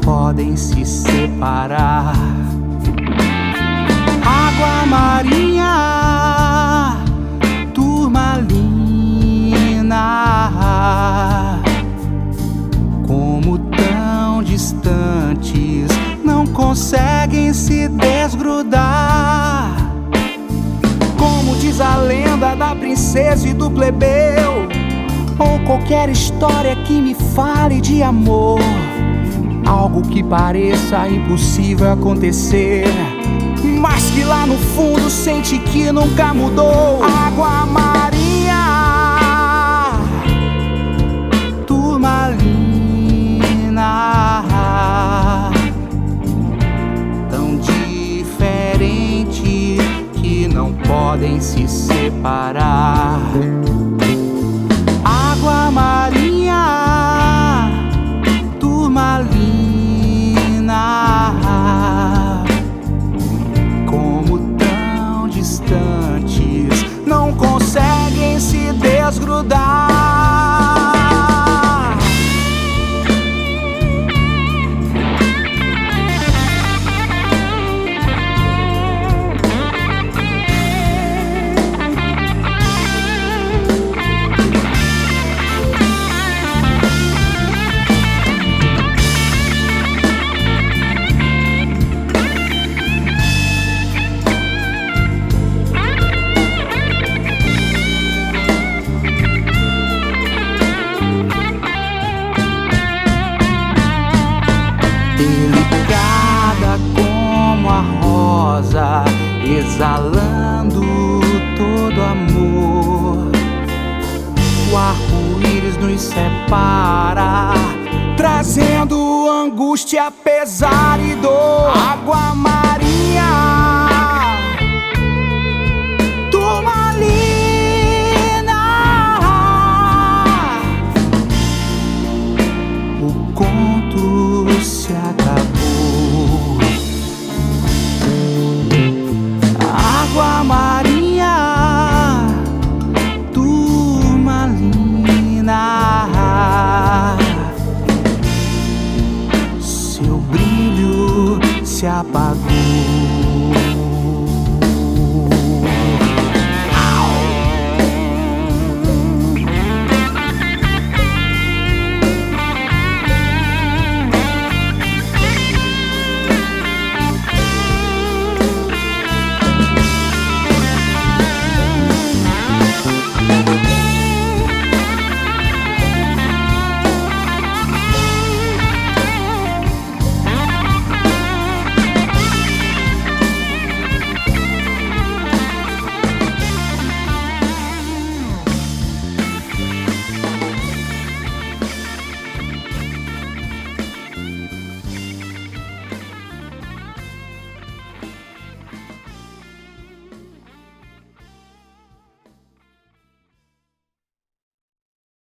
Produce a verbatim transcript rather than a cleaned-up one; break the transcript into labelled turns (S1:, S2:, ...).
S1: podem se separar. Água marinha, turmalina, como tão distantes, não conseguem se desgrudar. Como diz a lenda da princesa e do plebeu, ou qualquer história que me fale de amor, algo que pareça impossível acontecer, mas que lá no fundo sente que nunca mudou. Água marinha, turmalina, tão diferente que não podem se separar. Água marinha, turmalina, como tão distantes, não conseguem se desgrudar. Delicada como a rosa, exalando todo amor. O arco-íris nos separa, trazendo angústia, pesar e dor. Água marinha, turmalina, o conto se acabou. Água marinha, turmalina, seu brilho se apagou.